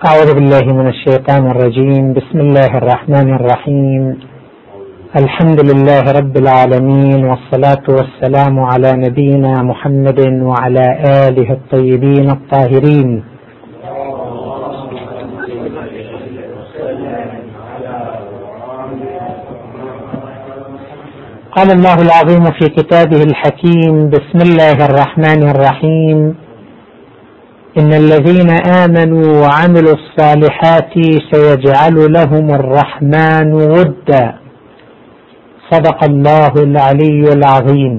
أعوذ بالله من الشيطان الرجيم. بسم الله الرحمن الرحيم. الحمد لله رب العالمين، والصلاة والسلام على نبينا محمد وعلى آله الطيبين الطاهرين. قال الله العظيم في كتابه الحكيم: بسم الله الرحمن الرحيم. إن الذين آمنوا وعملوا الصالحات سيجعل لهم الرحمن ودا. صدق الله العلي العظيم.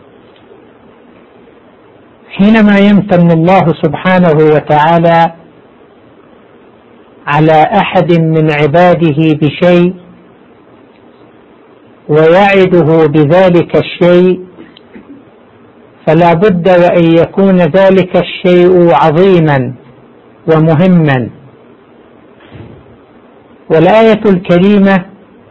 حينما يمتن الله سبحانه وتعالى على أحد من عباده بشيء ويعده بذلك الشيء، فلا بد وأن يكون ذلك الشيء عظيما ومهما. والآية الكريمة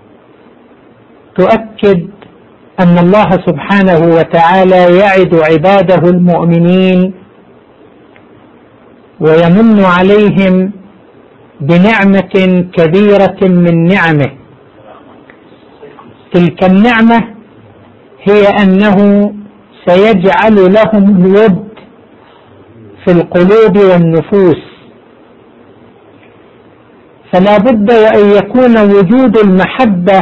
تؤكد أن الله سبحانه وتعالى يعد عباده المؤمنين ويمن عليهم بنعمة كبيرة من نعمه. تلك النعمة هي أنه سيجعل لهم الود في القلوب والنفوس، فلا بد وأن يكون وجود المحبة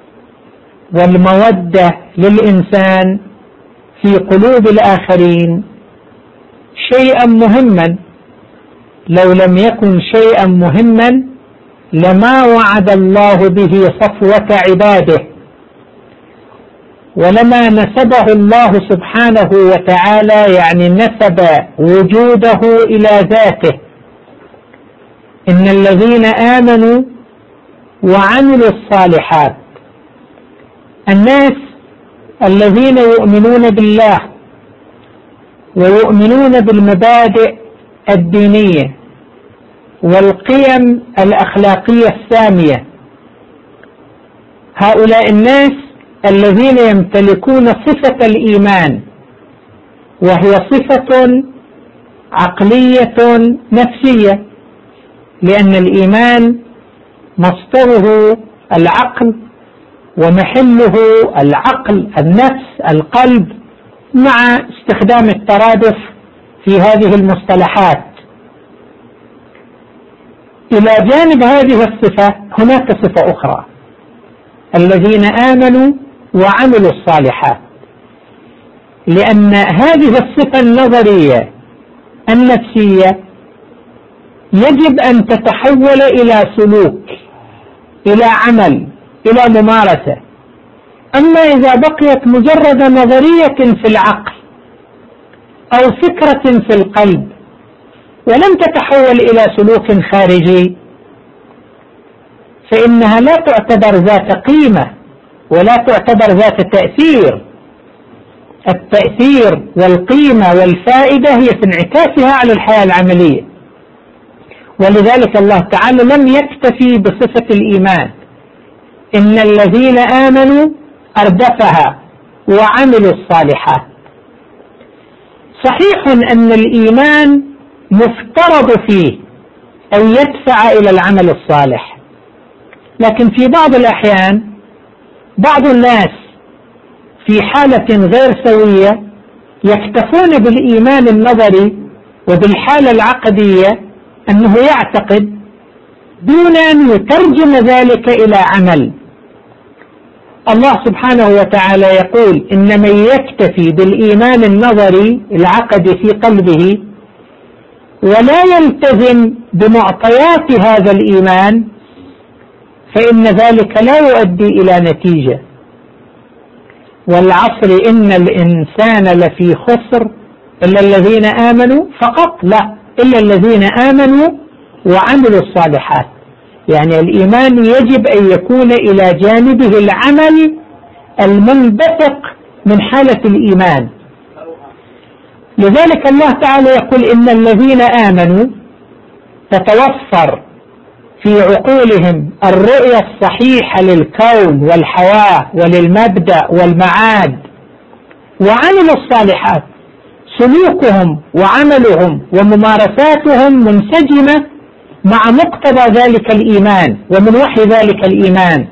والمودة للإنسان في قلوب الآخرين شيئا مهما. لو لم يكن شيئا مهما لما وعد الله به صفوة عباده، ولما نسبه الله سبحانه وتعالى، يعني نسب وجوده إلى ذاته. إن الذين آمنوا وعملوا الصالحات، الناس الذين يؤمنون بالله ويؤمنون بالمبادئ الدينية والقيم الأخلاقية السامية، هؤلاء الناس الذين يمتلكون صفة الإيمان، وهي صفة عقلية نفسية، لأن الإيمان مصدره العقل ومحله العقل، النفس، القلب، مع استخدام الترادف في هذه المصطلحات. إلى جانب هذه الصفة هناك صفة أخرى: الذين آمنوا وعملوا الصالحات، لأن هذه الصفة النظرية النفسية يجب أن تتحول إلى سلوك، إلى عمل، إلى ممارسة. أما إذا بقيت مجرد نظرية في العقل أو فكرة في القلب ولم تتحول إلى سلوك خارجي، فإنها لا تعتبر ذات قيمة ولا تعتبر ذات تأثير. التأثير والقيمة والفائدة هي في انعكاسها على الحياة العملية. ولذلك الله تعالى لم يكتفي بصفة الإيمان، إن الذين آمنوا أردفها وعملوا الصالحات. صحيح أن الإيمان مفترض فيه أن يدفع إلى العمل الصالح، لكن في بعض الأحيان بعض الناس في حالة غير سوية يكتفون بالإيمان النظري وبالحالة العقدية، أنه يعتقد دون أن يترجم ذلك إلى عمل. الله سبحانه وتعالى يقول: إن من يكتفي بالإيمان النظري العقدي في قلبه ولا يلتزم بمعطيات هذا الإيمان فإن ذلك لا يؤدي إلى نتيجة. والعصر إن الإنسان لفي خسر إلا الذين آمنوا فقط، لا، إلا الذين آمنوا وعملوا الصالحات. يعني الإيمان يجب أن يكون إلى جانبه العمل المنبثق من حالة الإيمان. لذلك الله تعالى يقول: إن الذين آمنوا تتوفر في عقولهم الرؤية الصحيحة للكون والحياة وللمبدأ والمعاد، وعملوا الصالحات، سلوكهم وعملهم وممارساتهم منسجمة مع مقتضى ذلك الإيمان ومن وحي ذلك الإيمان.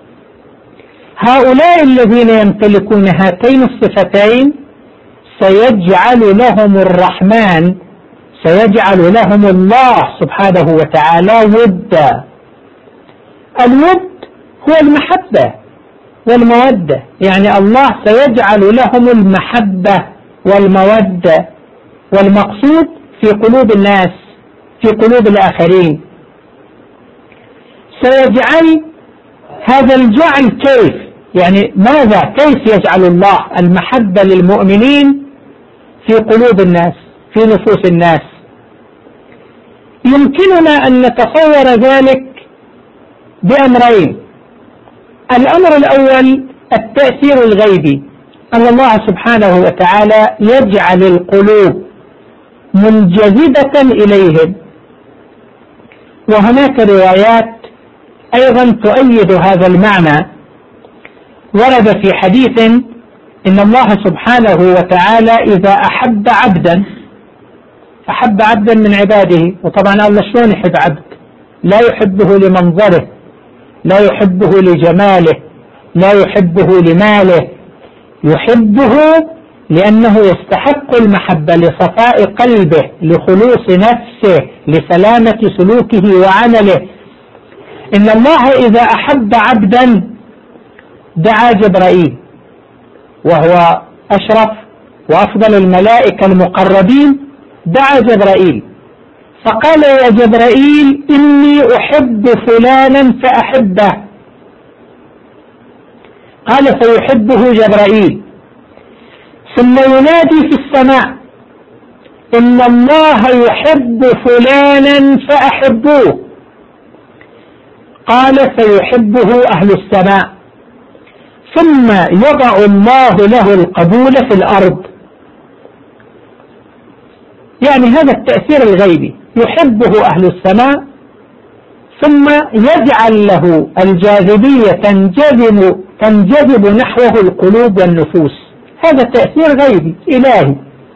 هؤلاء الذين يمتلكون هاتين الصفتين سيجعل لهم الرحمن، سيجعل لهم الله سبحانه وتعالى ودا. الود هو المحبة والمودة، يعني الله سيجعل لهم المحبة والمودة، والمقصود في قلوب الناس، في قلوب الآخرين. سيجعل هذا الجعل كيف؟ يعني ماذا؟ كيف يجعل الله المحبة للمؤمنين في قلوب الناس، في نفوس الناس؟ يمكننا أن نتصور ذلك بأمرين. الأمر الأول التأثير الغيبي، أن الله سبحانه وتعالى يجعل القلوب منجذبة إليهم، وهناك روايات أيضا تؤيد هذا المعنى. ورد في حديث إن الله سبحانه وتعالى إذا أحب عبدا من عباده، وطبعا الله شلون يحب عبد؟ لا يحبه لمنظره، لا يحبه لجماله، لا يحبه لماله، يحبه لأنه يستحق المحبة، لصفاء قلبه، لخلوص نفسه، لسلامة سلوكه وعمله. إن الله إذا أحب عبدا دعا جبرائيل، وهو أشرف وأفضل الملائكة المقربين، دعا جبرائيل فقال: يا جبرائيل إني أحب فلانا فأحبه. قال: فيحبه جبرائيل، ثم ينادي في السماء: إن الله يحب فلانا فأحبوه. قال: فيحبه أهل السماء، ثم يضع الله له القبول في الأرض. يعني هذا التأثير الغيبي، يحبه أهل السماء ثم يجعل له الجاذبية تنجذب نحوه القلوب والنفوس. هذا تأثير غيبي إلهي.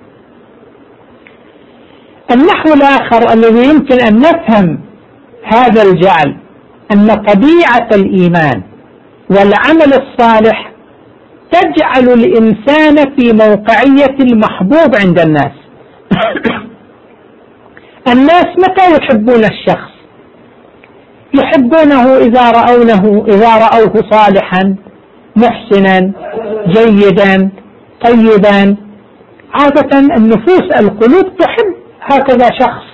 النحو الآخر الذي يمكن أن نفهم هذا الجعل أن طبيعة الإيمان والعمل الصالح تجعل الإنسان في موقعية المحبوب عند الناس. الناس متى يحبون الشخص؟ يحبونه إذا رأوه صالحا محسنا جيدا طيبا. عادة النفوس القلوب تحب هكذا شخص.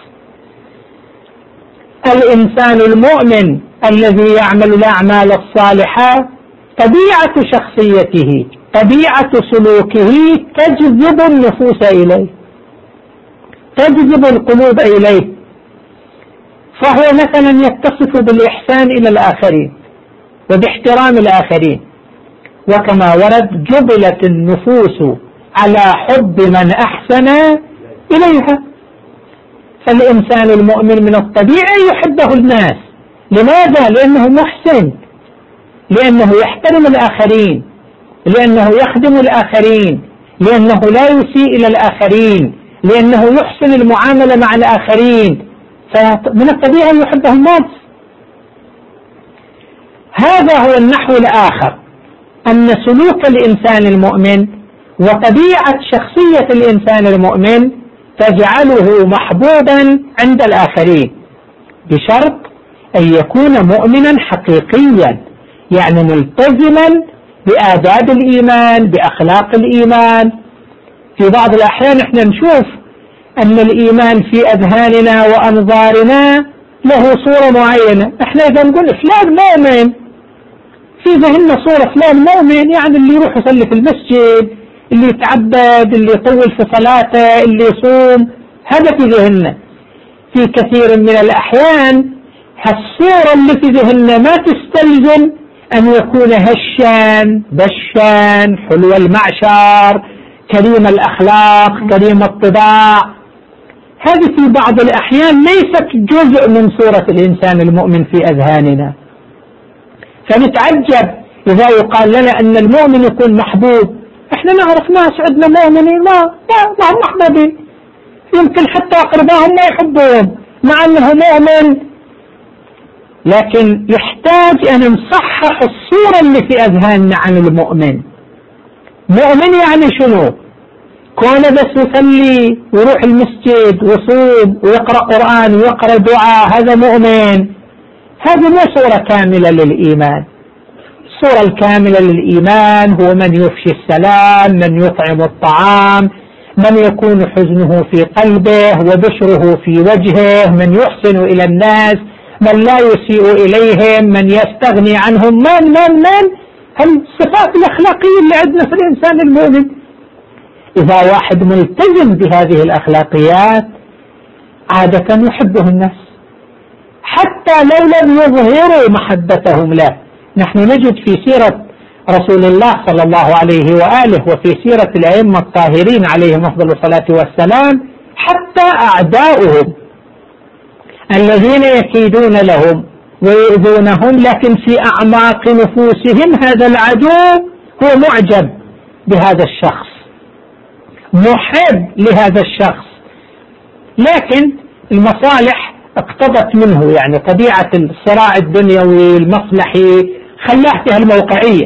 الإنسان المؤمن الذي يعمل الأعمال الصالحة طبيعة شخصيته، طبيعة سلوكه تجذب النفوس إليه، تجذب القلوب إليه. فهو مثلا يتصف بالإحسان إلى الآخرين وباحترام الآخرين، وكما ورد: جبلت النفوس على حب من أحسن إليها. فالإنسان المؤمن من الطبيعي يحبه الناس. لماذا؟ لأنه محسن، لأنه يحترم الآخرين، لأنه يخدم الآخرين، لأنه لا يسيء إلى الآخرين، لأنه يحسن المعاملة مع الآخرين، فمن الطبيعي يحبه الناس. هذا هو النحو الآخر، أن سلوك الإنسان المؤمن وطبيعة شخصية الإنسان المؤمن تجعله محبوبا عند الآخرين، بشرط أن يكون مؤمنا حقيقيا، يعني ملتزما بآداب الإيمان، بأخلاق الإيمان. في بعض الأحيان احنا نشوف أن الإيمان في أذهاننا وأنظارنا له صورة معينة. احنا إذا نقول فلان مؤمن، في ذهننا صورة فلان مؤمن، يعني اللي يروح يصلي في المسجد، اللي يتعبد، اللي يطول في صلاته، اللي يصوم، هذا في ذهننا. في كثير من الأحيان الصورة اللي في ذهننا ما تستلزم أن يكون هشان بشان حلو المعشر كريم الأخلاق كريم الطباع. هذه في بعض الأحيان ليست جزء من صورة الإنسان المؤمن في أذهاننا. فنتعجب إذا يقال لنا أن المؤمن يكون محبوب. احنا نعرف ناس عندنا مؤمنين ما هم محبوبين، يمكن حتى أقربائهم ما يحبون، مع أنه مؤمن لكن يحتاج أن نصحح الصورة اللي في أذهاننا عن المؤمن. مؤمن يعني شنو؟ كونه بس يصلي ويروح المسجد ويصوم ويقرأ قرآن ويقرأ دعاء هذا مؤمن؟ هذه مو صورة كاملة للإيمان. الصورة الكاملة للإيمان هو من يفشي السلام، من يطعم الطعام، من يكون حزنه في قلبه وبشره في وجهه، من يحسن إلى الناس، من لا يسيء إليهم، من يستغني عنهم، من الصفات الأخلاقية اللي عندنا في الإنسان المؤمن. إذا واحد ملتزم بهذه الأخلاقيات عادة يحبه الناس حتى لو لم يظهروا محبتهم له. نحن نجد في سيرة رسول الله صلى الله عليه وآله وفي سيرة الأئمة الطاهرين عليهم أفضل الصلاة والسلام حتى أعداؤهم الذين يكيدون لهم ويؤذونهم، لكن في أعماق نفوسهم هذا العدو هو معجب بهذا الشخص، محب لهذا الشخص، لكن المصالح اقتضت منه، يعني طبيعة الصراع الدنيوي المصلحي خلاه في الموقعية.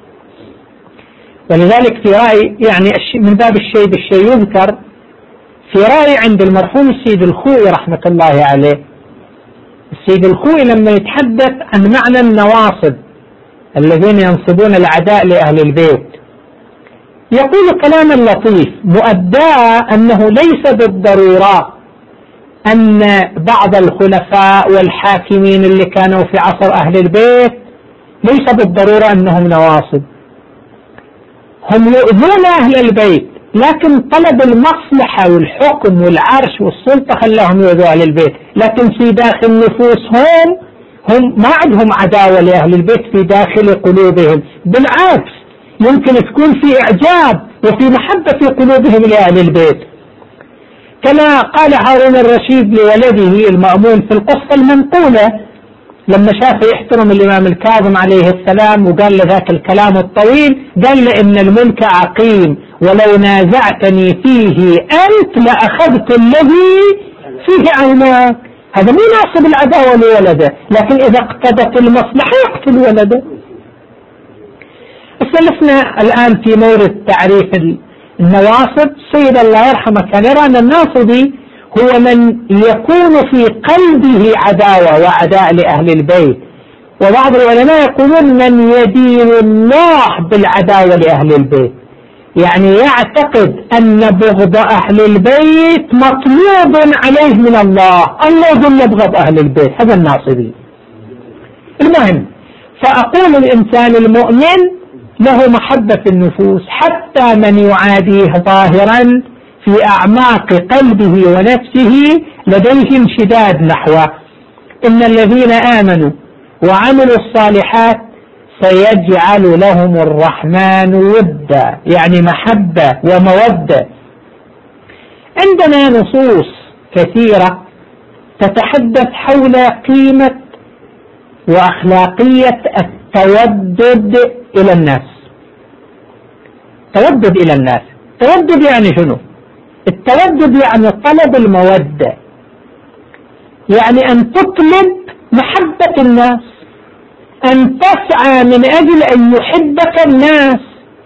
ولذلك في رأي يعني من باب الشيء بالشيء يذكر في رأي عند المرحوم السيد الخوئي رحمة الله عليه. السيد الخوئي لما يتحدث عن معنى النواصب الذين ينصبون العداء لأهل البيت يقول كلاما لطيف مؤداه أنه ليس بالضرورة أن بعض الخلفاء والحاكمين اللي كانوا في عصر أهل البيت ليس بالضرورة أنهم نواصب، هم يؤذون أهل البيت، لكن طلب المصلحة والحكم والعرش والسلطة خلاهم يؤذوا أهل البيت، لكن في داخل نفوسهم هم ما عندهم عداوة لأهل البيت في داخل قلوبهم، بالعكس يمكن تكون في إعجاب وفي محبة في قلوبهم لأهل البيت. كما قال هارون الرشيد لولده المأمون في القصة المنقولة لما شافه يحترم الإمام الكاظم عليه السلام وقال له ذاك الكلام الطويل، قال له إن الملك عقيم ولو نازعتني فيه أنت لأخذت الذي فيه عيناك. هذا مو ناصب العداوة لولده، لكن إذا اقتضت المصلحة يقتل ولده. استلفنا الآن في مورد تعريف النواصب. سيد الله يرحمه كان يرى أن الناصبي هو من يكون في قلبه عداوة وعداء لأهل البيت، وبعض العلماء يقولون من يدين الله بالعداوة لأهل البيت، يعني يعتقد أن بغض أهل البيت مطلوب عليه من الله، الله يظل بغض أهل البيت، هذا الناصبي. المهم فأقول الإنسان المؤمن له محبة في النفوس، حتى من يعاديه ظاهرا في أعماق قلبه ونفسه لديه انشداد نحوه. إن الذين آمنوا وعملوا الصالحات سيجعل لهم الرحمن ودا، يعني محبة ومودة. عندنا نصوص كثيرة تتحدث حول قيمة وأخلاقية التودد إلى الناس. تودد إلى الناس، تودد يعني شنو؟ التودد يعني طلب المودة، يعني أن تطلب محبة الناس، أن تسعى من أجل أن يحبك الناس.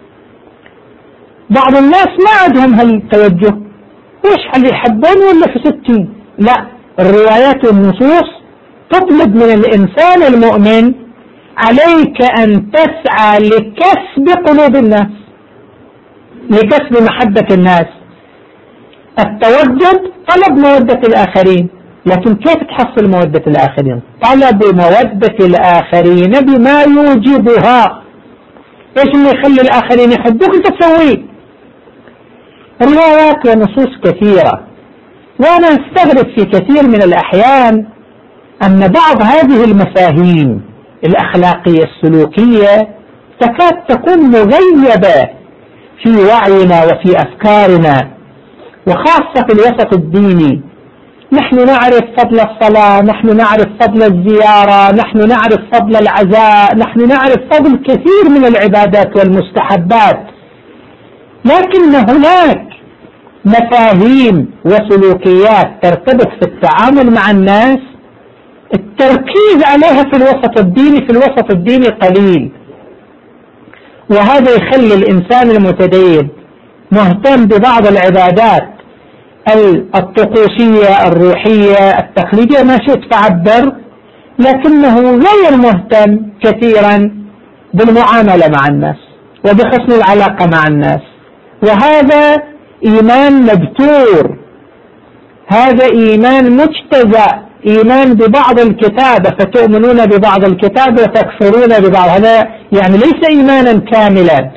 بعض الناس ما عندهم هالتوجه، وش هل يحبون ولا في 60؟ لا، الروايات والنصوص تطلب من الإنسان المؤمن عليك أن تسعى لكسب قلوب الناس، لكسب محبة الناس. التودد طلب مودة الآخرين، لكن كيف تحصل مودة الآخرين؟ طلب مودة الآخرين بما يوجبها. إيش اللي يخلي الآخرين يحبوك أنت تسويه؟ روايات ونصوص كثيرة، وأنا استغرب في كثير من الأحيان أن بعض هذه المفاهيم الأخلاقية السلوكية تكاد تكون مغيبة في وعينا وفي أفكارنا، وخاصة في الوسط الديني. نحن نعرف فضل الصلاة، نحن نعرف فضل الزيارة، نحن نعرف فضل العزاء، نحن نعرف فضل كثير من العبادات والمستحبات، لكن هناك مفاهيم وسلوكيات ترتبط في التعامل مع الناس التركيز عليها في الوسط الديني قليل، وهذا يخلي الإنسان المتدين مهتم ببعض العبادات الطقوسية الروحية التقليدية ما شئت تعبر، لكنه غير مهتم كثيرا بالمعاملة مع الناس وبحسن العلاقة مع الناس. وهذا إيمان مبتور، هذا إيمان مجتزأ، إيمان ببعض الكتاب فتؤمنون ببعض الكتاب وتكفرون ببعض، هذا يعني ليس إيمانا كاملا.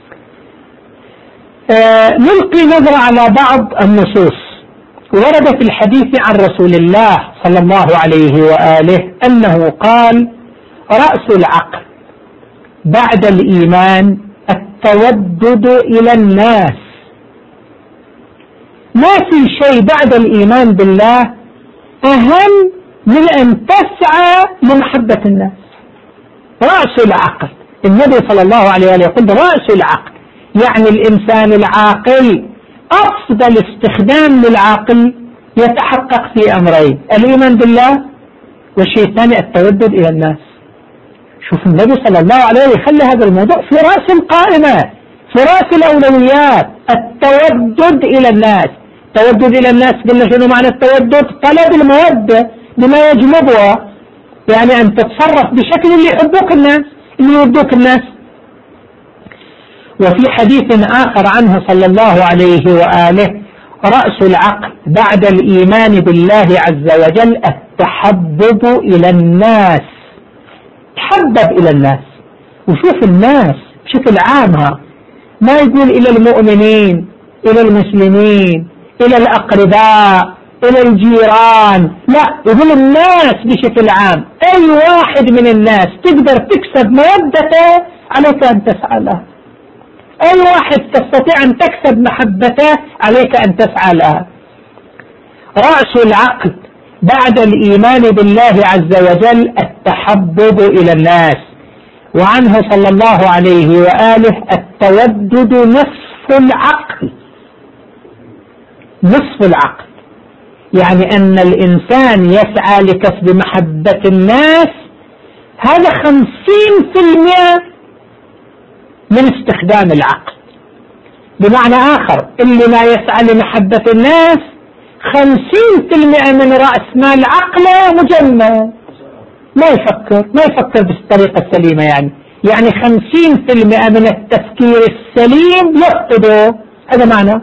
نلقي نظرة على بعض النصوص. ورد في الحديث عن رسول الله صلى الله عليه وآله أنه قال: رأس العقل بعد الإيمان التودد إلى الناس. ما في شيء بعد الإيمان بالله أهم من أن تسعى لمحبة الناس. رأس العقل، النبي صلى الله عليه وآله يقول رأس العقل، يعني الإنسان العاقل أفضل استخدام للعقل يتحقق في أمرين: الإيمان بالله، والشيء الثاني التودد إلى الناس. شوف النبي صلى الله عليه وسلم يخلي هذا الموضوع في رأس القائمة، في رأس الأولويات، التودد إلى الناس. التودد إلى الناس قلنا شنو معنى التودد؟ طلب المودة بما يجلبها، يعني أن تتصرف بشكل اللي يحبوك الناس، اللي يودوك الناس. وفي حديث آخر عنه صلى الله عليه وآله: رأس العقل بعد الإيمان بالله عز وجل التحبب إلى الناس. تحبب إلى الناس، وشوف الناس بشكل عام، ما يقول إلى المؤمنين، إلى المسلمين، إلى الأقرباء، إلى الجيران، لا، يقول الناس بشكل عام. أي واحد من الناس تقدر تكسب مودته عليك أن تسعى له، أي واحد تستطيع أن تكسب محبته عليك أن تسعى لها. رأس العقل بعد الإيمان بالله عز وجل التحبب إلى الناس. وعنه صلى الله عليه وآله: التودد نصف العقل. نصف العقل يعني أن الإنسان يسعى لكسب محبة الناس، هذا 50% من استخدام العقل. بمعنى آخر، اللي ما يسعى لمحبة الناس 50% من رأس مال عقله مجمد، ما يفكر بالطريقة السليمة، يعني 50% من التفكير السليم يفقده. هذا معنى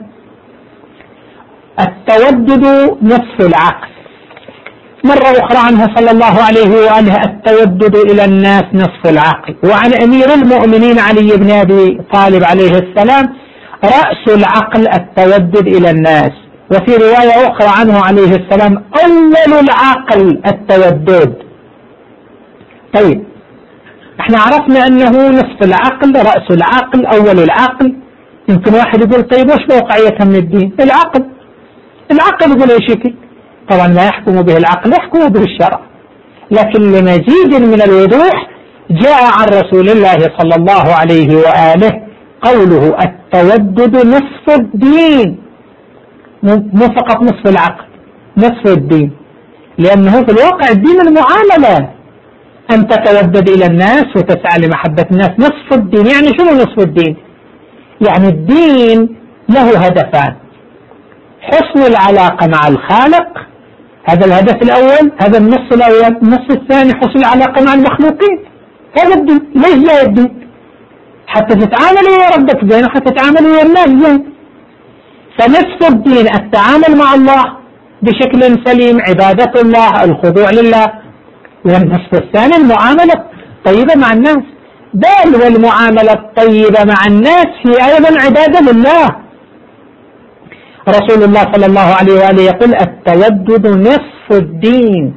التودد نصف العقل. مرة أخرى عنه صلى الله عليه وآله: التودد إلى الناس نصف العقل. وعن أمير المؤمنين علي بن أبي طالب عليه السلام: رأس العقل التودد إلى الناس. وفي رواية أخرى عنه عليه السلام: أول العقل التودد. طيب، احنا عرفنا أنه نصف العقل، رأس العقل، أول العقل. يمكن واحد يقول: طيب وش موقعيتها من الدين؟ العقل يقول أي شكل؟ طبعا ما يحكم به العقل، يحكم به الشرع. لكن لمزيد من الوضوح جاء عن رسول الله صلى الله عليه وآله قوله: التودد نصف الدين، مو فقط نصف العقل، نصف الدين. لأنه في الواقع الدين المعاملة، أن تتودد إلى الناس وتسعى لمحبة الناس. نصف الدين يعني شنو نصف الدين؟ يعني الدين له هدفان: حسن العلاقة مع الخالق، هذا الهدف الأول، هذا النص الأول. النص الثاني حسن العلاقة مع المخلوقين، هذا الدين. ليش لا الدين؟ حتى تتعامل ويا ربك زين، وحتى تتعامل ويا الناس زين. فنصف الدين التعامل مع الله بشكل سليم، عبادة الله، الخضوع لله. والنصف الثاني المعاملة الطيبة مع الناس، بل والمعاملة الطيبة مع الناس هي أيضا عبادة لله. رسول الله صلى الله عليه وآله يقول: التودد نصف الدين.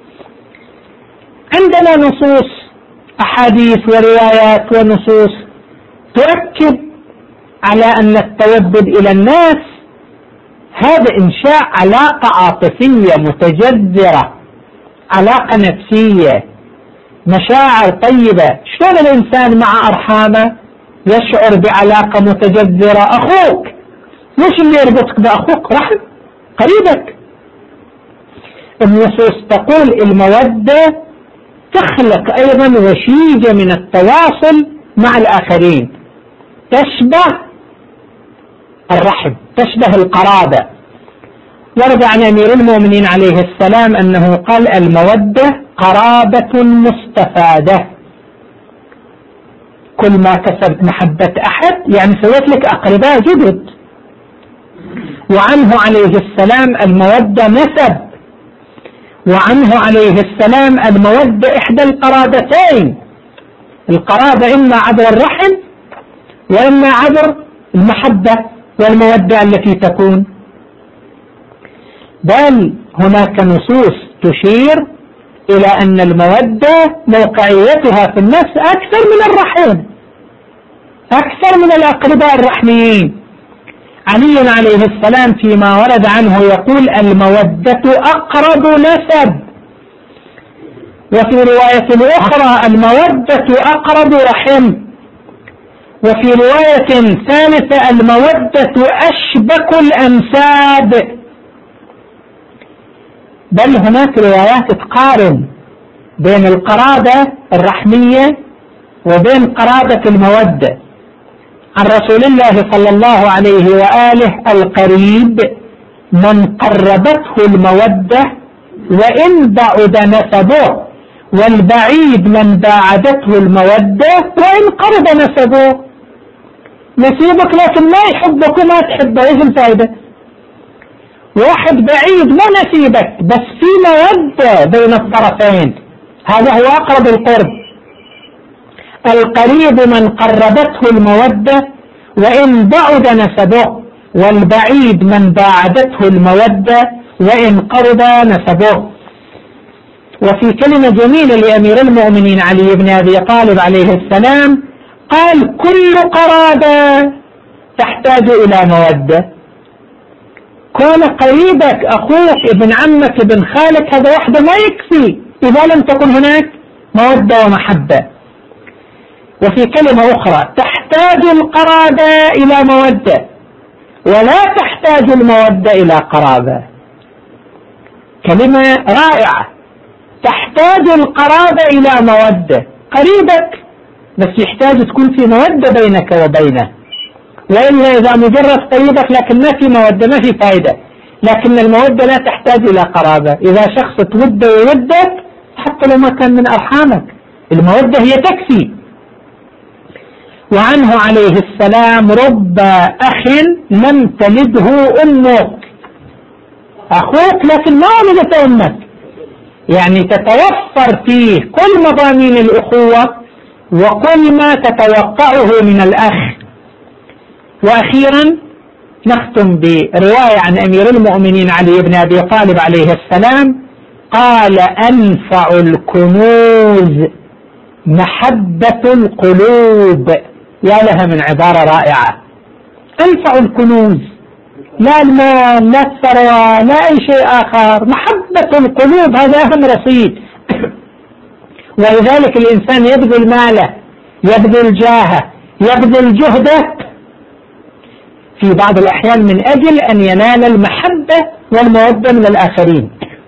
عندنا نصوص، أحاديث وروايات ونصوص تؤكد على أن التودد إلى الناس هذا إنشاء علاقة عاطفية متجذرة، علاقة نفسية، مشاعر طيبة. شلون الإنسان مع أرحامه يشعر بعلاقة متجذرة؟ أخوك، وش اللي يربطك بأخوك؟ رحم، قريبك. النصوص تقول المودة تخلق أيضا وشيجة من التواصل مع الآخرين، تشبه الرحم، تشبه القرابة. ورد عن أمير المؤمنين عليه السلام أنه قال المودة قرابة مستفادة، كل ما كسبت محبة أحد يعني سويت لك أقرباء جدد. وعنه عليه السلام المودة نسب، وعنه عليه السلام المودة إحدى القرابتين، القرابة إما عبر الرحم وإما عبر المحبة والمودة التي تكون. بل هناك نصوص تشير إلى أن المودة موقعيتها في النفس أكثر من الرحم، أكثر من الأقرباء الرحميين. علي عليه السلام فيما ورد عنه يقول المودة أقرب نسب، وفي رواية أخرى المودة أقرب رحم، وفي رواية ثالثة المودة أشبك الأنساب. بل هناك روايات تقارن بين القرابة الرحمية وبين قرابة المودة. عن رسول الله صلى الله عليه وآله القريب من قربته المودة وإن بعد نسبه، والبعيد من باعدته المودة وإن قرب نسبه. نسيبك لكن ما يحبك وما تحبه، ايش الفائدة؟ واحد بعيد ما نسيبك بس في مودة بين الطرفين، هذا هو أقرب القرب. القريب من قربته المودة وإن بعد نسبه، والبعيد من باعدته المودة وإن قرب نسبه. وفي كلمة جميلة لأمير المؤمنين علي بن أبي طالب عليه السلام قال كل قرابة تحتاج إلى مودة. كون قريبك أخوك ابن عمك ابن خالك هذا وحده ما يكفي إذا لم تكن هناك مودة ومحبة. وفي كلمة أخرى تحتاج القرابة إلى مودة ولا تحتاج المودة إلى قرابة. كلمة رائعة، تحتاج القرابة إلى مودة، قريبك بس يحتاج تكون في مودة بينك وبينه، وإلا إذا مجرد قريبك لكن ما في مودة ما في فائدة. لكن المودة لا تحتاج إلى قرابة، إذا شخص توده ويودك حتى لو ما كان من أرحامك المودة هي تكفي. وعنه عليه السلام رب أخ لم تلده أمك، أخوك لكن ما ولدت أمك، يعني تتوفر فيه كل مضامين الأخوة وكل ما تتوقعه من الأخ. وأخيرا نختم برواية عن أمير المؤمنين علي بن أبي طالب عليه السلام قال أنفع الكنوز محبة القلوب. يا لها من عبارة رائعة، أنفع الكنوز، لا المال لا الثروة لا أي شيء آخر، محبة القلوب هذا أهم رصيد. ولذلك الإنسان يبذل ماله يبذل جاهه يبذل جهده في بعض الأحيان من أجل أن ينال المحبة والمودة من الآخرين.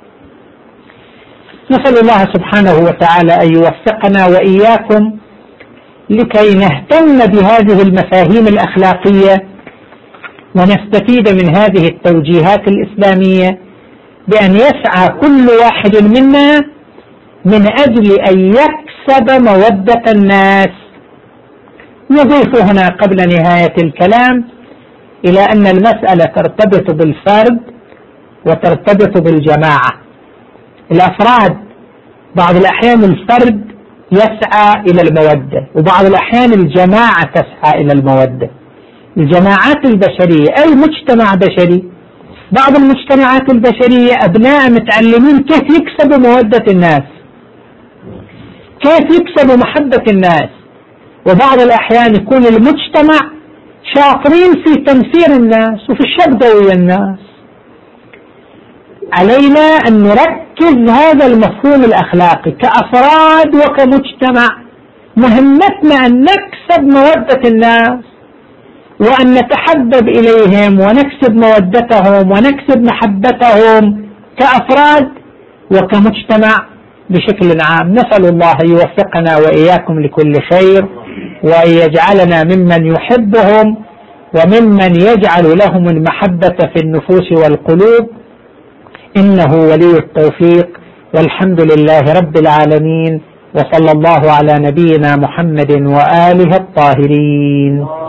نسأل الله سبحانه وتعالى أن يوفقنا وإياكم لكي نهتم بهذه المفاهيم الأخلاقية ونستفيد من هذه التوجيهات الإسلامية، بأن يسعى كل واحد منا من أجل أن يكسب مودة الناس. نضيف هنا قبل نهاية الكلام إلى أن المسألة ترتبط بالفرد وترتبط بالجماعة. الأفراد بعض الأحيان الفرد يسعى إلى المودة، وبعض الأحيان الجماعة تسعى إلى المودة. الجماعات البشرية أي مجتمع بشري، بعض المجتمعات البشرية أبناء متعلمين كيف يكسبوا مودة الناس، كيف يكسبوا محبة الناس، وبعض الأحيان يكون المجتمع شاطرين في تنفير الناس وفي الشبكة ويا الناس. علينا أن نركز هذا المفهوم الأخلاقي كأفراد وكمجتمع. مهمتنا أن نكسب مودة الناس وأن نتحبب إليهم ونكسب مودتهم ونكسب محبتهم كأفراد وكمجتمع بشكل عام. نسأل الله أن يوفقنا وإياكم لكل خير، وأن يجعلنا ممن يحبهم وممن يجعل لهم المحبة في النفوس والقلوب، إنه ولي التوفيق، والحمد لله رب العالمين، وصلى الله على نبينا محمد وآله الطاهرين.